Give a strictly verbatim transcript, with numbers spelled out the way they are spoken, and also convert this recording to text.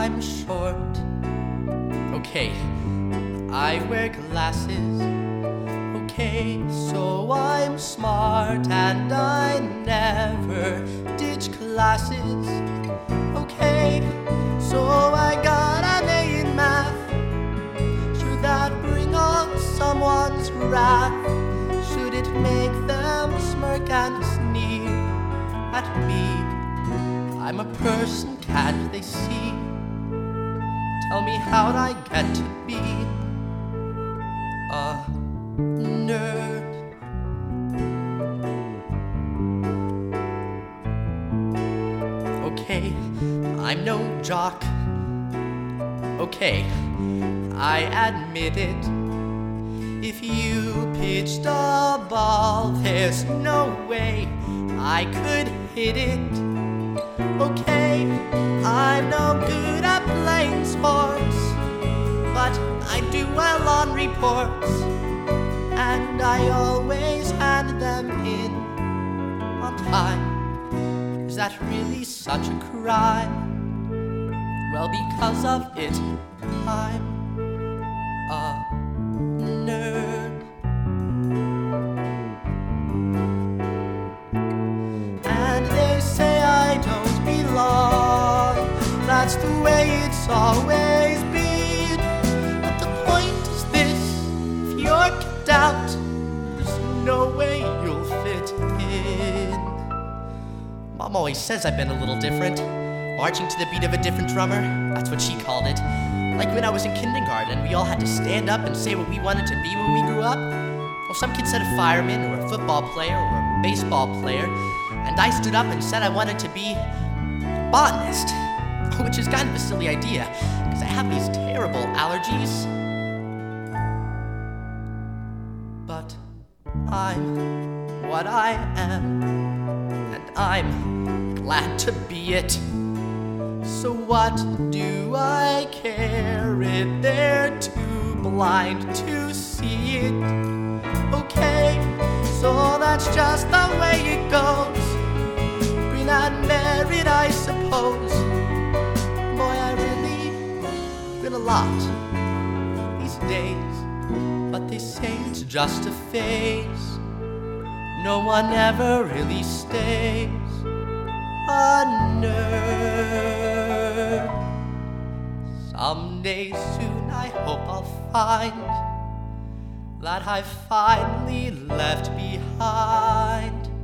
I'm short. Okay, I wear glasses. Okay, so I'm smart and I never ditch classes. Okay, so I got an A in math. Should that bring on someone's wrath? Should it make them smirk and sneer at me? I'm a person, can't they see? Tell me, how'd I get to be a nerd? Okay, I'm no jock. Okay, I admit it. If you pitched a ball, there's no way I could hit it. Okay, I'm no good at playing sports, but I do well on reports, and I always hand them in on time. Is that really such a crime? Well, because of it, I'm a nerd. And they say I don't belong. That's the way it's always been. But the point is this: if you're kicked out, there's no way you'll fit in. Mom always says I've been a little different. Marching to the beat of a different drummer, that's what she called it. Like when I was in kindergarten and we all had to stand up and say what we wanted to be when we grew up. Well, some kids said a fireman or a football player or a baseball player, and I stood up and said I wanted to be a botanist, which is kind of a silly idea, because I have these terrible allergies. But I'm what I am, and I'm glad to be it. So what do I care if they're too blind to see it? Okay, so that's just the way it goes. Green and married, I suppose. Boy, I really grin a lot these days, but they say it's just a phase. No one ever really stays a nerd. Someday soon I hope I'll find that I finally left behind